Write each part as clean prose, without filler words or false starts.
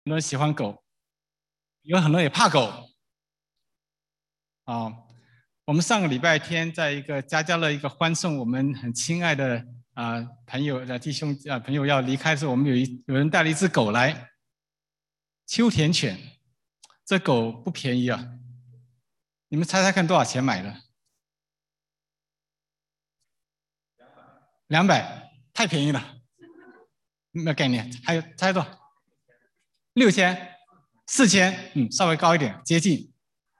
很多人喜欢狗，有很多人也怕狗。我们上个礼拜天在一个家乐一个欢送我们很亲爱的朋友的弟兄朋友要离开的时候，我们有人带了一只狗来，秋田犬。这狗不便宜啊，你们猜猜看多少钱买的？200，太便宜了，没有概念。还有猜多少？6000、4000，稍微高一点，接近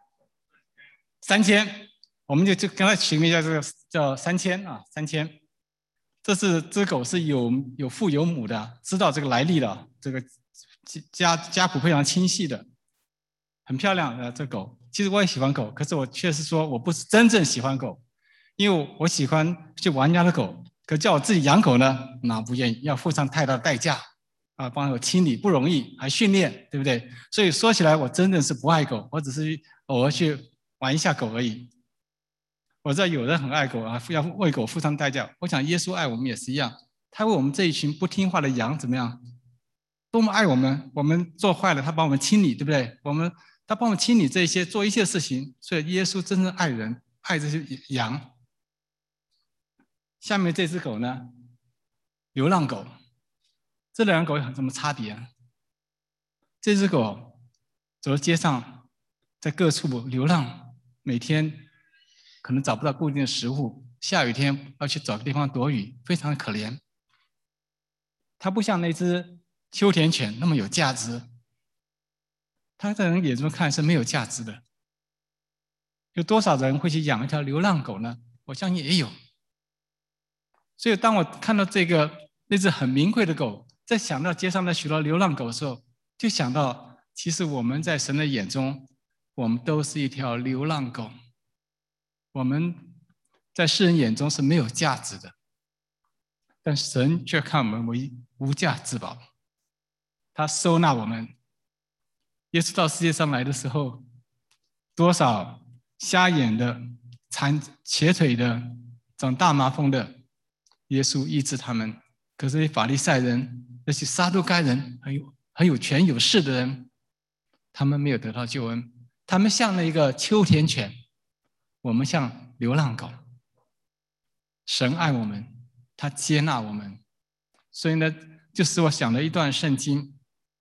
3000。我们就跟他取名叫这个叫3000啊，3000。这狗是有父有母的，知道这个来历的，这个家谱非常清晰的，很漂亮的这狗。其实我也喜欢狗，可是我确实说我不是真正喜欢狗，因为我喜欢去玩人家的狗，可叫我自己养狗呢，那不愿意，要付上太大的代价啊，帮我清理不容易，还训练，对不对？所以说起来，我真的是不爱狗，我只是偶尔去玩一下狗而已。我知道有人很爱狗啊，要为狗付上代价。我想耶稣爱我们也是一样，他为我们这一群不听话的羊怎么样？多么爱我们，我们做坏了，他帮我们清理，对不对？他帮我们清理这些，做一切事情。所以耶稣真正爱人，爱这些羊。下面这只狗呢，流浪狗。这两个狗有什么差别啊？这只狗走在街上，在各处流浪，每天可能找不到固定的食物，下雨天要去找个地方躲雨，非常可怜。它不像那只秋田犬那么有价值，它在人眼中看是没有价值的。有多少人会去养一条流浪狗呢？我相信也有。所以当我看到那只很名贵的狗，在想到街上的许多流浪狗的时候，就想到其实我们在神的眼中，我们都是一条流浪狗。我们在世人眼中是没有价值的，但神却看我们为无价之宝，他收纳我们。耶稣到世界上来的时候，多少瞎眼的、瘸腿的、长大麻风的，耶稣医治他们。可是法利赛人、那些撒都该人、很有权有势的人，他们没有得到救恩。他们像那个秋田犬，我们像流浪狗。神爱我们，他接纳我们。所以呢，就使我想了一段圣经，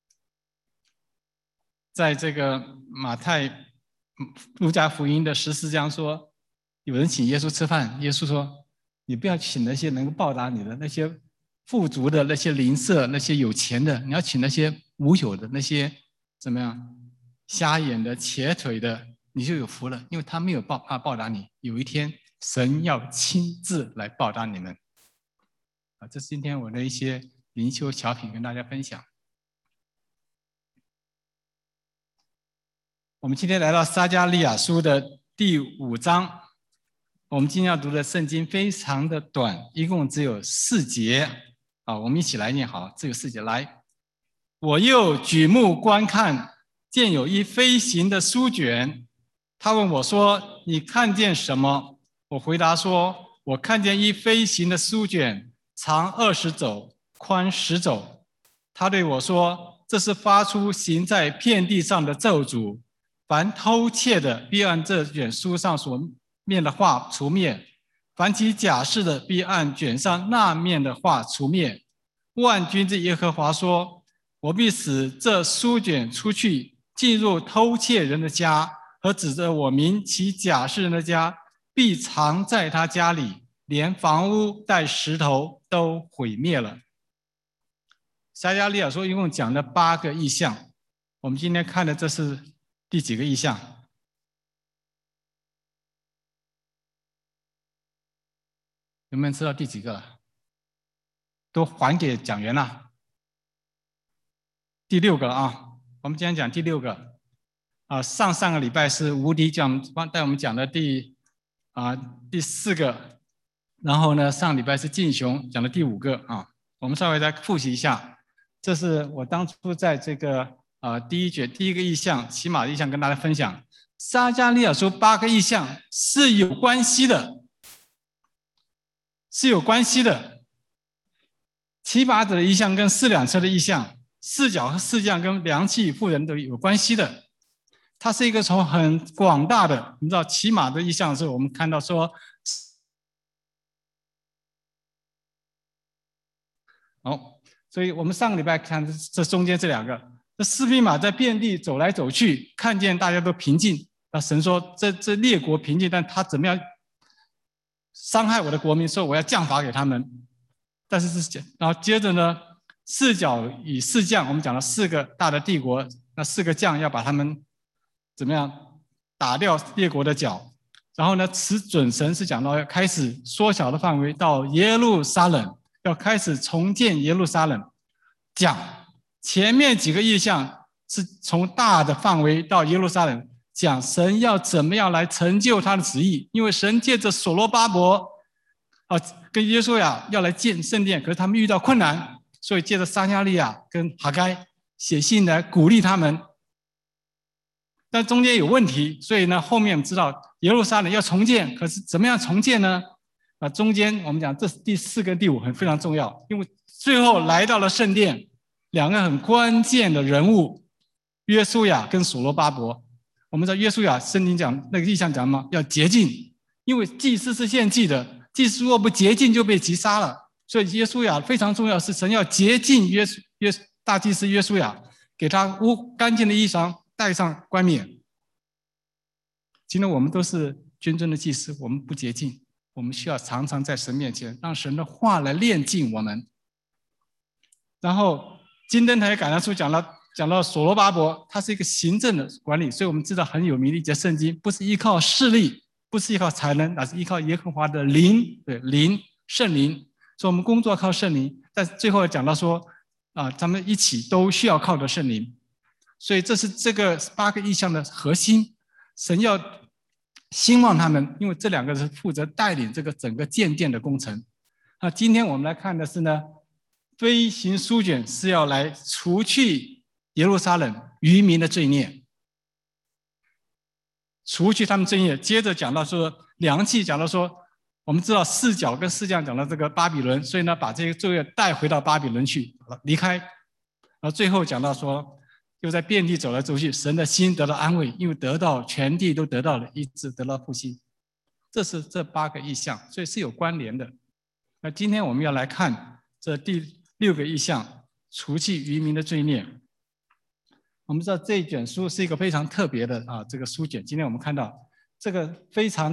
在这个路加福音的14章说，有人请耶稣吃饭，耶稣说：“你不要请那些能够报答你的那些富足的、那些邻舍、那些有钱的，你要请那些无有的、那些怎么样瞎眼的、瘸腿的，你就有福了，因为他没有报答你。有一天，神要亲自来报答你们。”这是今天我的一些灵修小品跟大家分享。我们今天来到撒迦利亚书的第5章，我们今天要读的圣经非常的短，一共只有4节。我们一起来念好，只有4节。来，我又举目观看，见有一飞行的书卷。他问我说：“你看见什么？”我回答说：“我看见一飞行的书卷，长20肘，宽10肘。”他对我说：“这是发出行在遍地上的咒诅。凡偷窃的，必按这卷书上所面的话除灭；凡起假誓的，必按卷上那面的话除灭。万军之耶和华说：我必使这书卷出去，进入偷窃人的家，和指着我名起假誓人的家，必藏在他家里，连房屋带石头都毁灭了。”撒迦利亚书一共讲了8个异象，我们今天看的这是第几个异象？有没有人知道第几个了？都还给讲员了。第6个啊，我们今天讲第6个。上个礼拜是吴迪带我们讲的第4个，然后呢，上礼拜是进雄讲的第5个啊。我们稍微再复习一下，这是我当初在这个第一个异象骑马的异象跟大家分享。撒迦利亚书8个异象是有关系的，是有关系的。骑马者的异象跟4辆车的异象四角和四匠跟良器妇人都有关系的。它是一个从很广大的，你知道骑马的意象的时候，我们看到说，所以我们上个礼拜看这中间这两个，这四匹马在遍地走来走去，看见大家都平静。那神说这列国平静，但他怎么样伤害我的国民，说我要降罚给他们。但是然后接着呢，四角与四将，我们讲了4个大的帝国，那4个将要把他们怎么样打掉列国的脚。然后呢，此准神是讲到要开始缩小的范围到耶路撒冷，要开始重建耶路撒冷。讲前面几个意象是从大的范围到耶路撒冷，讲神要怎么样来成就他的旨意。因为神借着所罗巴伯跟约书亚要来建圣殿，可是他们遇到困难，所以借着撒迦利亚跟哈该写信来鼓励他们。但中间有问题，所以呢，后面我们知道耶路撒冷要重建，可是怎么样重建呢？中间我们讲这是第4跟第5非常重要，因为最后来到了圣殿，2个很关键的人物，约书亚跟所罗巴伯。我们知道约书亚圣经讲那个意象讲嘛，要洁净，因为祭司是献祭的，祭司若不洁净就被击杀了，所以约书亚非常重要，是神要洁净大祭司约书亚，给他干净的衣裳，戴上冠冕。今天我们都是君尊的祭司，我们不洁净，我们需要常常在神面前，让神的话来炼净我们。然后金灯台感恩书讲到所罗巴伯，他是一个行政的管理，所以我们知道很有名的一节圣经，不是依靠势力，不是依靠才能，而是依靠耶和华的灵，对，灵，圣灵。所以我们工作靠圣灵，但是最后讲到说他们一起都需要靠着圣灵。所以这是这个8个意象的核心，神要兴旺他们，因为这2个是负责带领这个整个建殿的工程。今天我们来看的是呢，飞行书卷是要来除去耶路撒冷渔民的罪孽，除去他们罪孽。接着讲到说良器，讲到说我们知道四角跟四将讲到这个巴比伦，所以呢把这些罪孽带回到巴比伦去，离开。然后最后讲到说又在遍地走来走去，神的心得到安慰，因为得到全地都得到了医治，得到复兴。这是这8个意象，所以是有关联的。那今天我们要来看这第6个意象，除去渔民的罪孽。我们知道这一卷书是一个非常特别的这个书卷。今天我们看到这个非常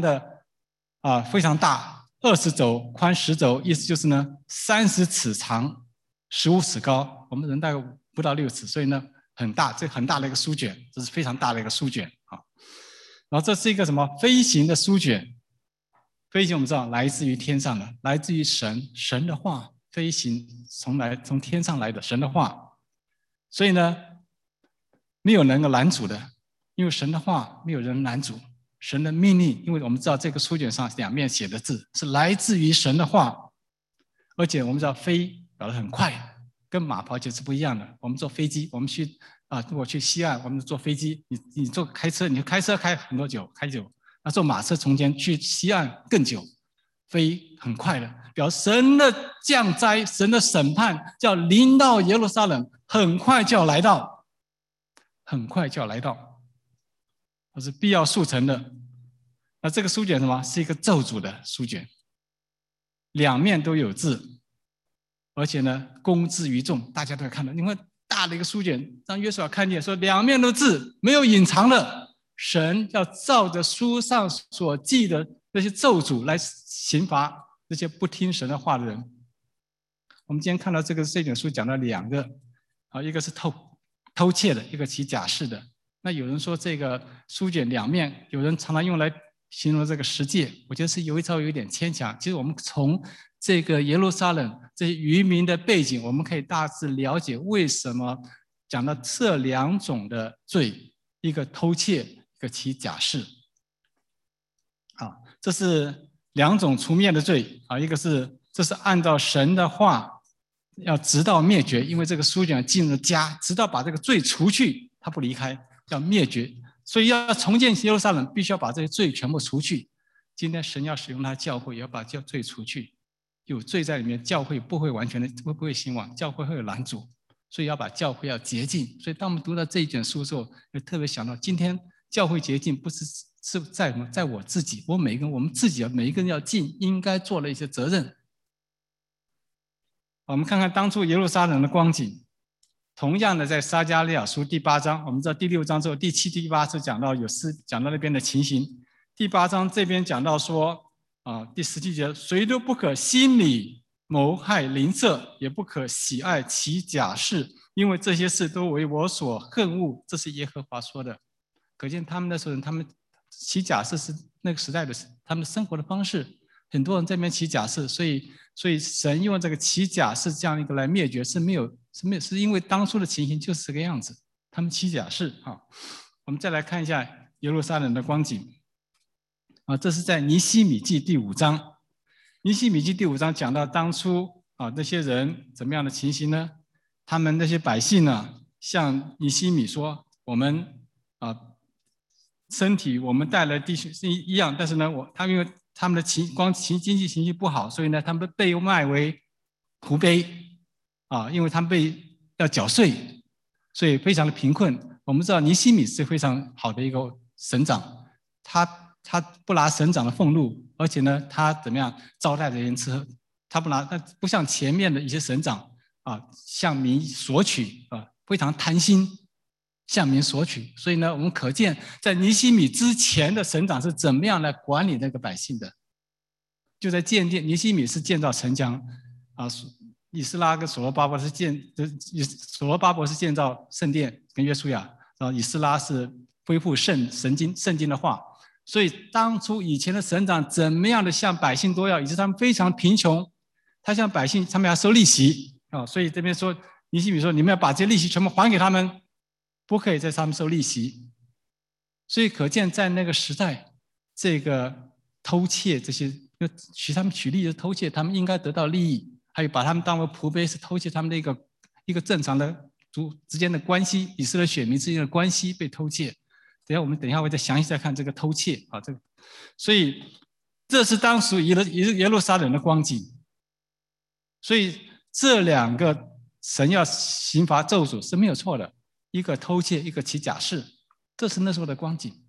大，20肘宽10肘，意思就是呢30尺长，15尺高，我们人大概不到6尺，所以呢很大，这很大的一个书卷，这是非常大的一个书卷啊。然后这是一个什么飞行的书卷？飞行我们知道来自于天上的，来自于神的话，飞行从天上来的神的话，所以呢没有人能拦阻的，因为神的话没有人拦阻，神的命令，因为我们知道这个书卷上2面写的字是来自于神的话，而且我们知道飞表得很快。跟马跑起是不一样的。我们坐飞机，我们去如果去西岸，我们坐飞机，你开车，你开车开很多久，开久，那坐马车从前去西岸更久，飞很快的，表示神的降灾，神的审判叫临到耶路撒冷，很快就要来到，很快就要来到，这是必要速成的。那这个书卷什么？是一个咒诅的书卷，2面都有字。而且呢，公之于众，大家都要看到。因为大的一个书卷，让约书亚看见，说2面都字，没有隐藏的。神要照着书上所记的那些咒诅来刑罚那些不听神的话的人。我们今天看到这卷书讲到2个，一个是偷窃的，一个起假誓的。那有人说这个书卷2面，有人常常用来形容这个十诫，我觉得是有一点牵强。其实我们从这个耶路撒冷这些渔民的背景，我们可以大致了解为什么讲到这2种的罪，一个偷窃，一个起假誓。这是2种除灭的罪一个是这是按照神的话，要直到灭绝，因为这个书卷进入家，直到把这个罪除去，他不离开，要灭绝。所以要重建耶路撒冷，必须要把这些罪全部除去。今天神要使用他教会，也要把罪除去。有罪在里面，教会不会完全的不会兴旺，教会会有拦阻。 所以要把教会要洁净。所以当我们读到这一卷书的时候，就特别想到，今天教会洁净不是在我自己，我们自己每一个人要尽应该做的一些责任。我们看看当初耶路撒冷的光景。同样的，在撒迦利亚书第8章，我们知道第6章之后，第7、第8是讲到讲到那边的情形。第8章这边讲到说，第17节，谁都不可心里谋害邻舍，也不可喜爱其假事，因为这些事都为我所恨恶。这是耶和华说的。可见他们那时候他们起假事是那个时代的他们生活的方式。很多人在那边起假事，所以神用这个起假事这样一个来灭绝是因为当初的情形就是这个样子，他们起假事啊。我们再来看一下耶路撒冷的光景这是在尼希米记第5章。尼希米记第5章讲到当初那些人怎么样的情形呢？他们那些百姓呢，向尼希米说，我们身体我们带来弟兄是一样，但是呢，因为他们的经济情绪不好，所以呢，他们被卖为仆婢因为他们要缴税，所以非常的贫困。我们知道尼希米是非常好的一个省长，他不拿省长的俸禄，而且呢，他怎么样招待人吃喝，他不像前面的一些省长向民索取非常贪心。向民索取，所以呢，我们可见在尼希米之前的省长是怎么样来管理那个百姓的。就在尼希米是建造城墙以斯拉跟所罗巴伯是建造圣殿跟约书亚，然后以斯拉是恢复圣经的话。所以当初以前的省长怎么样的向百姓多要，以致他们非常贫穷，他向百姓他们要收利息所以这边说尼希米说，你们要把这些利息全部还给他们。不可以在上面收利息，所以可见在那个时代，这个偷窃这些，他们取利是偷窃，他们应该得到利益，还有把他们当为仆婢是偷窃他们的一个正常的之间的关系，以色列选民之间的关系被偷窃。我们等一下会再详细再看这个偷窃这个，所以这是当时耶路撒冷的光景。所以这2个神要刑罚咒诅是没有错的。一个偷窃，一个起假事，这是那时候的光景。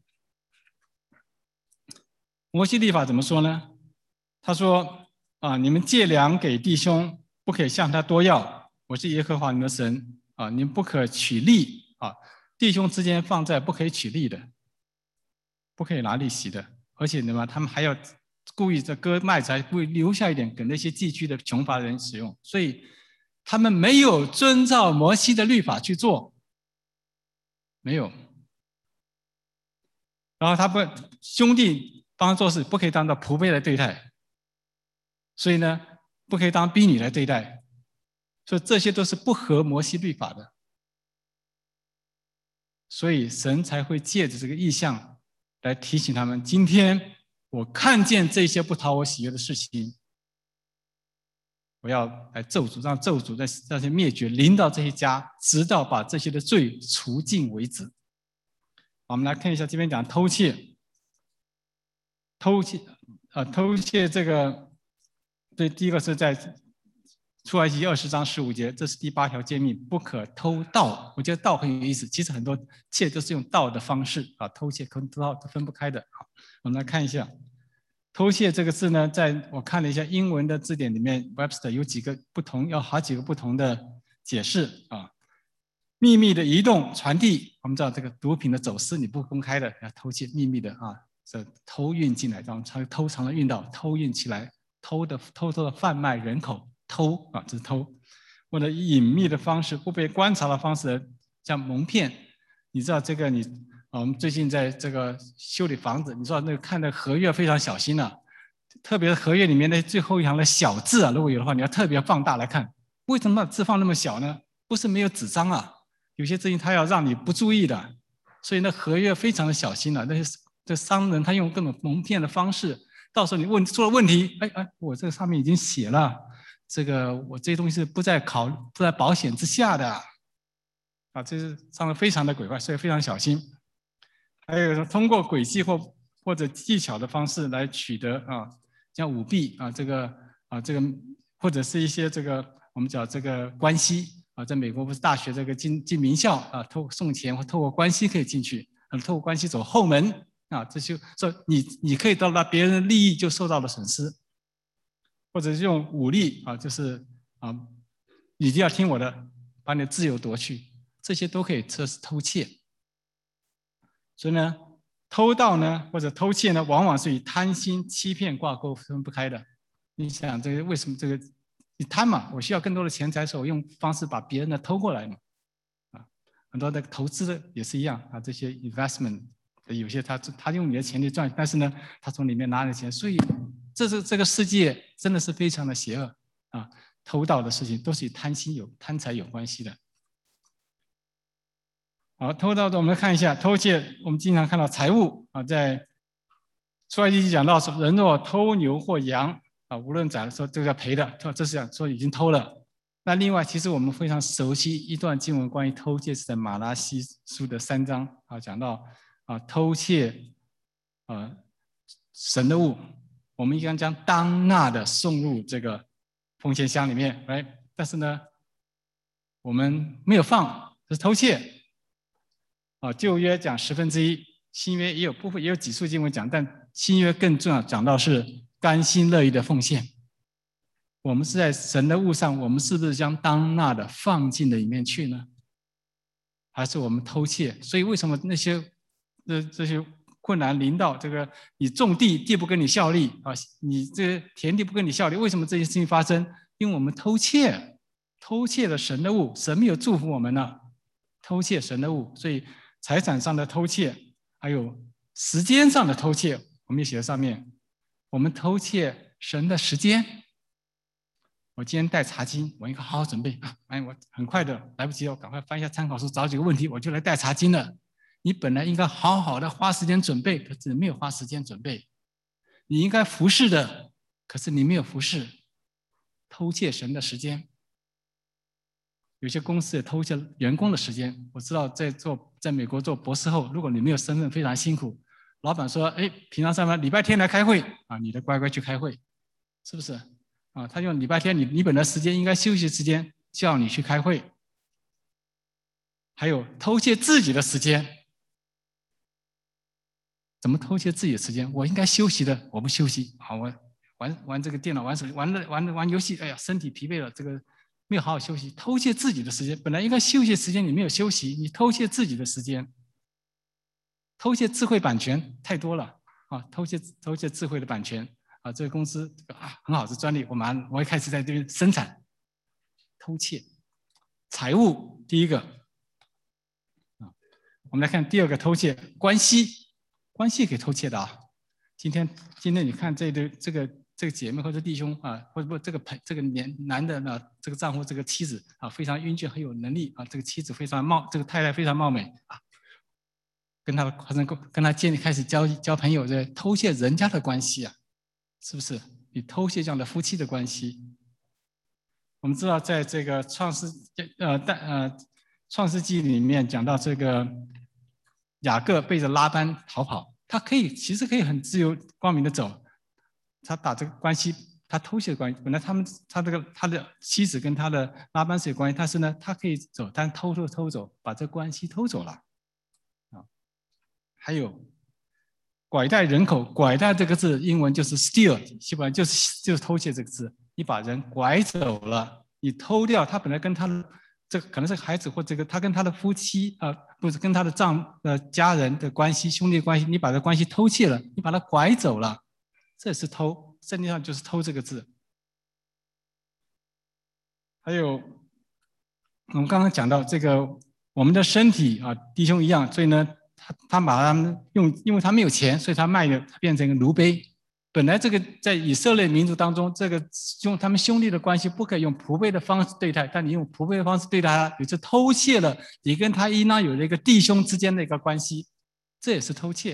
摩西律法怎么说呢？他说你们借粮给弟兄，不可以向他多要，我是耶和华你们的神你们不可取利弟兄之间放债不可以取利的，不可以拿利息的，而且他们还要故意割麦子，故意留下一点给那些寄居的穷乏人使用，所以他们没有遵照摩西的律法去做。没有，然后兄弟帮他做事，不可以当做仆婢来对待，所以呢，不可以当婢女来对待，所以这些都是不合摩西律法的，所以神才会借着这个意象来提醒他们：今天我看见这些不讨我喜悦的事情，我要来让咒诅这些灭绝临到这些家，直到把这些的罪除尽为止。我们来看一下这边讲偷窃这个，对，第一个是在出埃及20章15节，这是第8条诫命，不可偷盗。我觉得盗很有意思，其实很多窃都是用盗的方式偷窃跟盗都分不开的。我们来看一下。偷窃这个字呢，在我看了一下英文的字典里面 ，Webster 有好几个不同的解释秘密的移动传递，我们知道这个毒品的走私你不公开的，要偷窃秘密的这偷运进来，然后偷藏的运到，偷运起来，偷偷的贩卖人口，偷这是偷，或者隐秘的方式，不被观察的方式，像蒙骗。你知道这个我们最近在这个修理房子，你知道那个看的合约非常小心特别是合约里面的最后一行的小字如果有的话，你要特别放大来看。为什么字放那么小呢？不是没有纸张有些事情他要让你不注意的，所以那合约非常的小心那些这商人他用各种蒙骗的方式，到时候你出了问题，我这个上面已经写了，这个我这些东西是不在保险之下的这是上的非常的诡怪，所以非常小心。还有通过诡计或者技巧的方式来取得像舞弊这个或者是一些这个我们讲这个关系啊，在美国不是大学这个进名校啊，送钱或透过关系可以进去，透过关系走后门啊，这就说你可以得到别人的利益就受到了损失，或者是用武力啊，就是啊，你就要听我的，把你的自由夺去，这些都可以测试偷窃。所以呢，偷盗呢或者偷窃呢，往往是与贪心、欺骗挂钩，分不开的。你想这个为什么这个？你贪嘛，我需要更多的钱财，所以我用方式把别人的偷过来嘛。啊，很多的投资的也是一样啊，这些 investment 有些他用你的钱去赚，但是呢，他从里面拿了钱，所以这个世界真的是非常的邪恶啊！偷盗的事情都是与贪财有关系的。好，偷盗的我们来看一下偷窃，我们经常看到财物啊，在出埃及记讲到说，人若偷牛或羊啊，无论宰了说这个叫赔的，这是讲说已经偷了。那另外，其实我们非常熟悉一段经文，关于偷窃是在马拉西书的3章啊，讲到啊偷窃神的物，我们应该将当纳的送入这个奉献箱里面，来，但是呢，我们没有放，这是偷窃。啊，旧约讲1/10，新约也有几处经文讲，但新约更重要，讲到是甘心乐意的奉献。我们是在神的物上，我们是不是将当纳的放进里面去呢？还是我们偷窃？所以为什么那些这些困难临到这个，你种地，地不跟你效力啊，你这个田地不跟你效力，为什么这些事情发生？因为我们偷窃了神的物，神没有祝福我们呢，偷窃神的物，所以财产上的偷窃，还有时间上的偷窃，我们也写在上面。我们偷窃神的时间。我今天带茶经，我应该好好准备啊！哎，我很快的来不及了，我赶快翻一下参考书，找几个问题，我就来带茶经了。你本来应该好好的花时间准备，可是没有花时间准备。你应该服侍的，可是你没有服侍，偷窃神的时间。有些公司也偷窃员工的时间。我知道在美国做博士后，如果你没有身份，非常辛苦。老板说：“哎，平常上班，礼拜天来开会啊，你得乖乖去开会，是不是？啊，他用礼拜天你本来时间应该休息时间，叫你去开会。还有偷窃自己的时间，怎么偷窃自己的时间？我应该休息的，我不休息，好，我玩这个电脑，玩手机，玩游戏，哎呀，身体疲惫了，这个。”没有好好休息，偷窃自己的时间，本来应该休息时间你没有休息，你偷窃自己的时间，偷窃智慧版权太多了啊！偷窃智慧的版权啊！这个公司啊很好，是专利，我会开始在这边生产。偷窃财物，第一个啊，我们来看第二个偷窃关系可以偷窃的啊！今天你看这个姐妹或者弟兄啊，或者不这个男的呢，这个丈夫这个妻子啊，非常英俊，很有能力啊，这个妻子非常这个太太非常貌美啊，跟他开始交朋友，这偷窃人家的关系啊，是不是？你偷窃这样的夫妻的关系。我们知道，在这个创世纪里面讲到这个雅各背着拉班逃跑，他其实可以很自由光明的走。他把这个关系，他偷窃的关系，本来他的妻子跟他的拉班是有关系，但是呢，他可以走，但偷走，把这关系偷走了，啊，还有拐带人口，拐带这个字英文就是 steal， 基本上就是偷窃这个字，你把人拐走了，你偷掉他本来跟他的这个可能是孩子或这个他跟他的夫妻啊，不是跟他的家人的关系、兄弟关系，你把这关系偷窃了，你把他拐走了。这是偷，圣经上就是偷这个字。还有，我们刚刚讲到这个，我们的身体啊，弟兄一样，所以呢，他把他们因为他没有钱，所以他卖的，他变成一个奴婢。本来这个在以色列民族当中，这个他们兄弟的关系不可以用仆婢的方式对待，但你用仆婢的方式对待他，你是偷窃了你跟他应当有了一个弟兄之间的一个关系，这也是偷窃。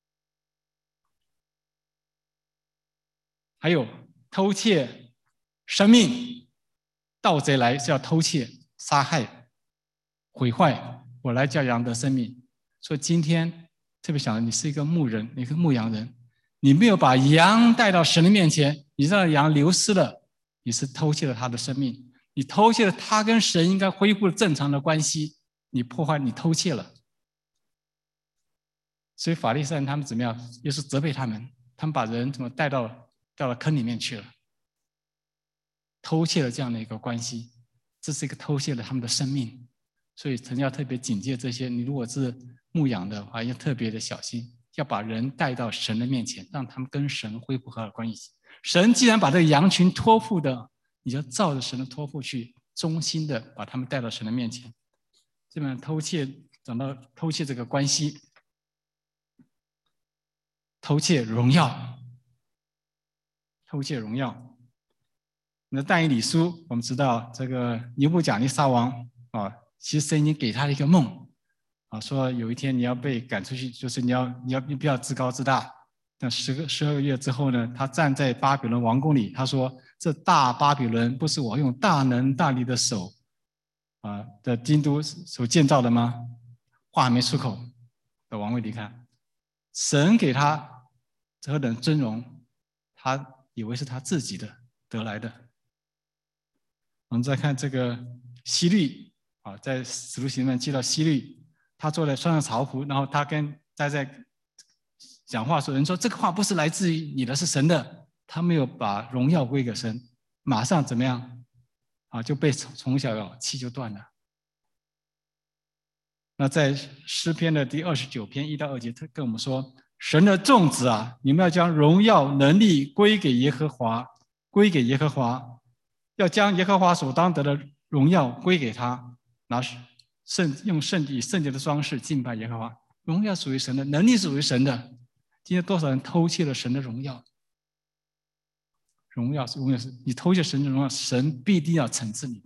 还有偷窃生命，盗贼来是要偷窃、杀害、毁坏我来叫羊的生命。所以今天特别想，你是一个牧人，你是牧羊人，你没有把羊带到神的面前，你让羊流失了，你是偷窃了他的生命， 你偷窃了他跟神应该恢复正常的关系，你破坏，你偷窃了。所以法利赛人他们怎么样？又是责备他们，他们把人怎么带到了坑里面去了，偷窃了这样的一个关系，这是一个偷窃了他们的生命。所以曾经要特别警戒这些，你如果是牧养的话，要特别的小心，要把人带到神的面前，让他们跟神恢复和好关系。神既然把这个羊群托付的，你就照着神的托付去，忠心的把他们带到神的面前。这边偷窃讲到偷窃这个关系，偷窃荣耀，偷窃荣耀。那但以理书，我们知道这个尼布甲尼撒王啊，其实神已经给他了一个梦啊，说有一天你要被赶出去，就是你不要自高自大。但12个月之后呢，他站在巴比伦王宫里，他说：“这大巴比伦不是我用大能大力的手的京都所建造的吗？”话还没出口，的王位离开，神给他何等尊荣，他以为是他自己的得来的。我们再看这个希律啊，在使徒行传记到希律，他坐在穿上朝服，然后他跟在讲话说，人说这个话不是来自于你的，是神的，他没有把荣耀归给神，马上怎么样啊，就被从小气就断了。那在诗篇的第29篇1到2节，他跟我们说，神的众子啊，你们要将荣耀能力归给耶和华，归给耶和华，要将耶和华所当得的荣耀归给他，拿用圣洁的装饰敬拜耶和华。荣耀属于神的，能力属于神的。今天多少人偷窃了神的荣耀？荣耀是你偷窃神的荣耀，神必定要惩治你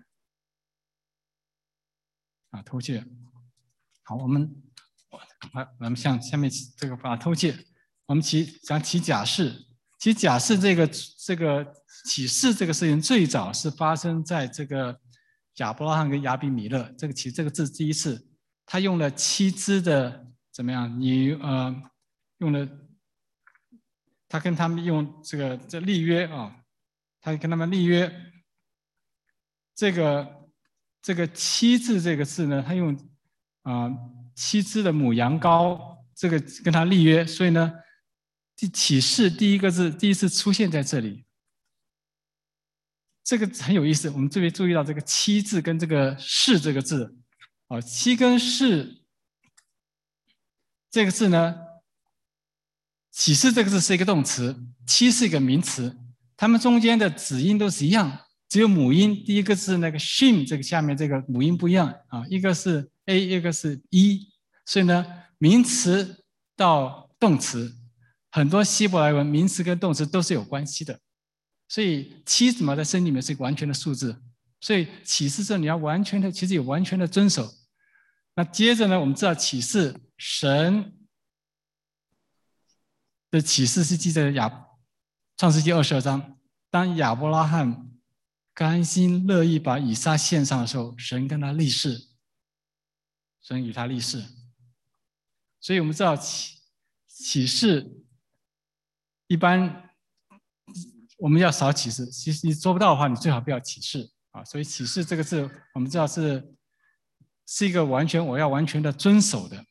啊！偷窃。好，我们向下面这个把偷窃，我们讲起假释。其实假释这个起誓这个事情，最早是发生在这个亚伯拉罕跟亚比米勒。这个字第一次，他用了妻子的怎么样？用了。他跟他们用这立约啊，他跟他们立约。这个妻字这个字呢，他用妻子的母羊羔，这个跟他立约，所以呢，启示第一个字第一次出现在这里，这个很有意思。我们这边注意到这个妻字跟这个是这个字，妻跟是这个字呢。启示这个字是一个动词，妻是一个名词，它们中间的子音都是一样，只有母音第一个是那个 shin 这个下面这个母音不一样啊，一个是 a， 一个是 e， 所以呢，名词到动词，很多希伯来文名词跟动词都是有关系的，所以妻子嘛在圣经里面是一个完全的数字，所以启示这你要完全的，其实有完全的遵守。那接着呢，我们知道启示神的启示是记在创世纪22章，当亚伯拉罕甘心乐意把以撒献上的时候，神跟他立誓，神与他立誓。所以我们知道启示一般我们要少启示，其实你做不到的话，你最好不要启示啊。所以启示这个字，我们知道是一个我要完全的遵守的。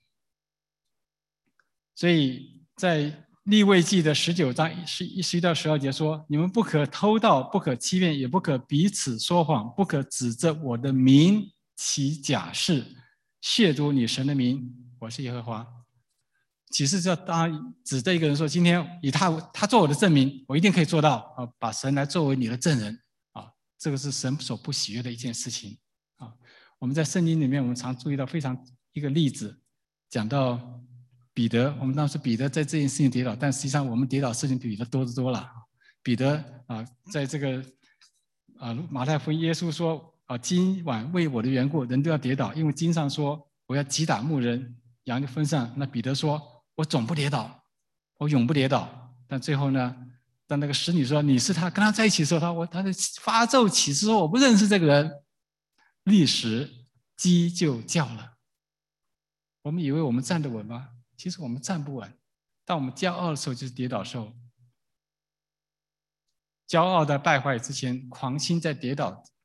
所以在利未记的19章11到12节说：“你们不可偷盗，不可欺骗，也不可彼此说谎，不可指着我的名起假誓，亵渎你神的名。我是耶和华。”启示就当指着一个人说：“今天以他做我的证明，我一定可以做到啊！把神来作为你的证人啊！这个是神所不喜悦的一件事情啊！我们在圣经里面，我们常注意到一个例子，讲到。”彼得，我们当时彼得在这件事情跌倒，但实际上我们跌倒事情比彼得多得多了。彼得在这个马太福音，耶稣说今晚为我的缘故，人都要跌倒，因为经上说我要击打牧人，羊就分散。那彼得说，我总不跌倒，我永不跌倒。但最后呢，当那个使女说你是他，跟他在一起的时候，他就发咒起誓说我不认识这个人，立时鸡就叫了。我们以为我们站得稳吗？其实我们站不稳，当我们骄傲的时候就是跌倒的时候。骄傲在败坏之前，狂心在跌倒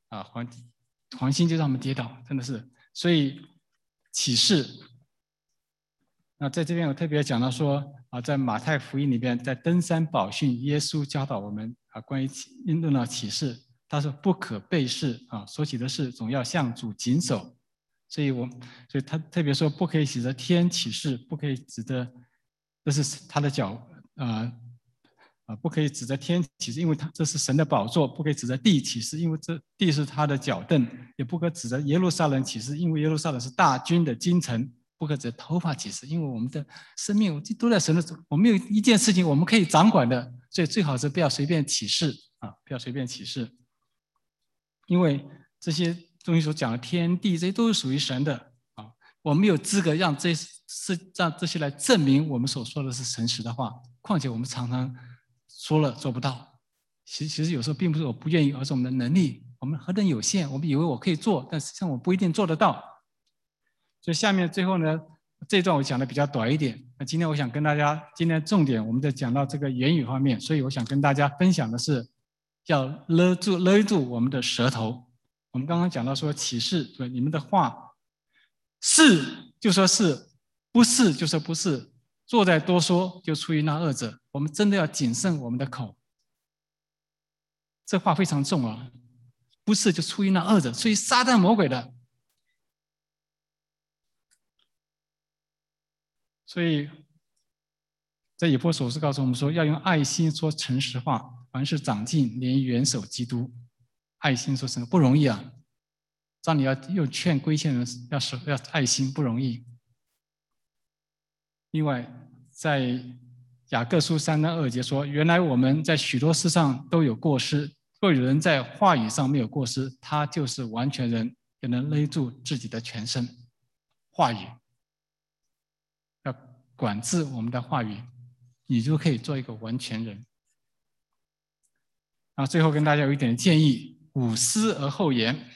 啊，黄心就让我们跌倒，真的是。所以启示，那在这边我特别讲到说啊，在马太福音里边，在登山宝训，耶稣教导我们啊，关于论到启示，他说不可背誓啊，所起的事总要向主谨守。所以他特别说，不可以指着天起誓，不可以指着，这是他的脚不可以指着天起誓，因为这是神的宝座；不可以指着地起誓，因为这地是他的脚凳；也不可指着耶路撒冷起誓，因为耶路撒冷是大军的京城；不可指着头发起誓，因为我们的生命都在神的手，我们有一件事情我们可以掌管的，所以最好是不要随便起誓啊，不要随便起誓，因为这些东西所讲的天地，这些都是属于神的啊，我们有资格让这些来证明我们所说的是诚实的话。况且我们常常说了做不到，其实有时候并不是我不愿意，而是我们的能力，我们何等有限，我们以为我可以做，但实际上我不一定做得到。所以下面最后呢，这一段我讲的比较短一点。那今天我想跟大家，今天重点我们在讲到这个言语方面，所以我想跟大家分享的是，要勒住我们的舌头。我们刚刚讲到说启示，对你们的话，是就说是，不是就说不是，坐在多说就出于那恶者。我们真的要谨慎我们的口，这话非常重啊！不是就出于那恶者，出于撒旦魔鬼的。所以在以弗所书告诉我们说，要用爱心说诚实话，凡事长进，连元首基督。爱心说诚实不容易啊！让你要用劝规劝人，要爱心不容易。另外，在雅各书3:2说，原来我们在许多事上都有过失，若有人在话语上没有过失，他就是完全人，也能勒住自己的全身。话语要管制我们的话语，你就可以做一个完全人。然后最后跟大家有一点建议：五思而后言。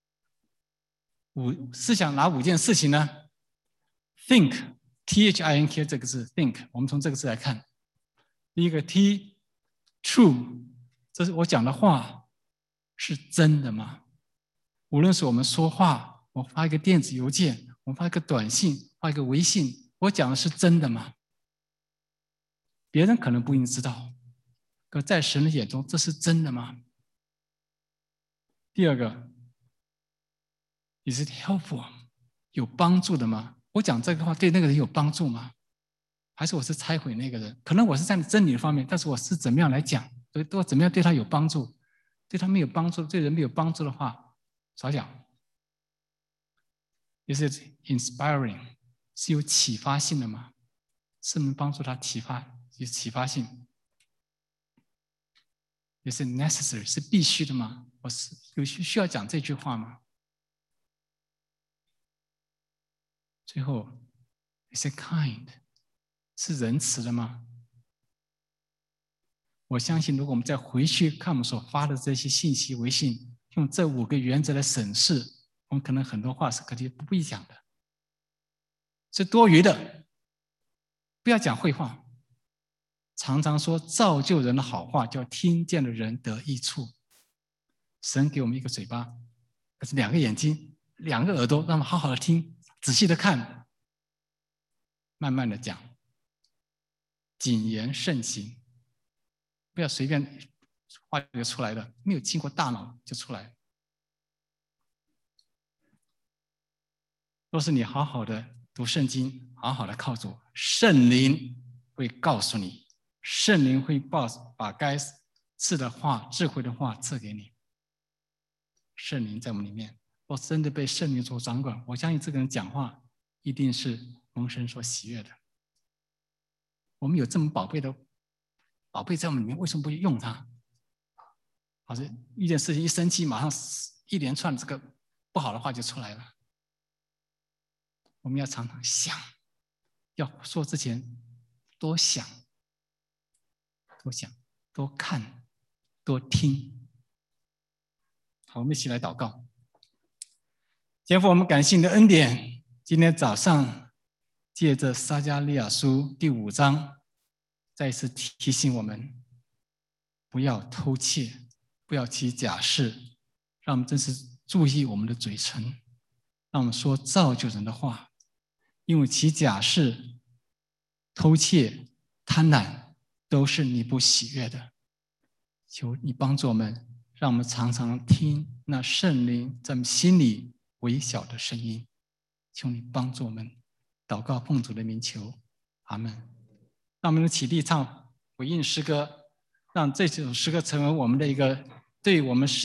思想哪5件事情呢 ？Think。T-H-I-N-K 这个字 think， 我们从这个字来看。第一个 T，true， 这是我讲的话是真的吗？无论是我们说话，我发一个电子邮件，我发一个短信，发一个微信，我讲的是真的吗？别人可能不一定知道，可在神的眼中，这是真的吗？第二个 ，Is it helpful？ 有帮助的吗？我讲这个话对那个人有帮助吗？还是我是拆毁那个人？可能我是在真理的方面，但是我是怎么样来讲，都怎么样对他有帮助？对他没有帮助，对人没有帮助的话，少讲。Is it inspiring？ 是有启发性的吗？是能帮助他有启发性。Is it necessary？ 是必须的吗？我是有需要讲这句话吗？最后 ，Is it kind？ 是仁慈的吗？我相信，如果我们再回去看我们所发的这些信息、微信，用这5个原则来审视，我们可能很多话是可以不必讲的，是多余的。不要讲废话，常常说造就人的好话，叫听见的人得益处。神给我们一个嘴巴，可是2个眼睛、2个耳朵，让我们好好的听，仔细的看，慢慢的讲，谨言慎行，不要随便话就出来了，没有经过大脑就出来。若是你好好的读圣经，好好的靠主，圣灵会告诉你，圣灵会把该赐的话、智慧的话赐给你。圣灵在我们里面，若真的被圣灵所掌管，我相信这个人讲话一定是蒙神所喜悦的。我们有这么宝贝在我们里面，为什么不用它？好像一件事情一生气，马上一连串这个不好的话就出来了。我们要常常想，要说之前多想、多看、多听。好，我们一起来祷告。天父，我们感谢你的恩典。今天早上借着撒迦利亚书第5章，再一次提醒我们，不要偷窃，不要起假誓， 让我们真是注意我们的嘴唇，让我们说造就人的话，因为其假释、偷窃、贪婪都是你不喜悦的。求你帮助我们，让我们常常听那圣灵在我们心里微小的声音。求你帮助我们，祷告奉主的名求，阿们。让我们起立唱回应诗歌，让这首诗歌成为我们的一个对我们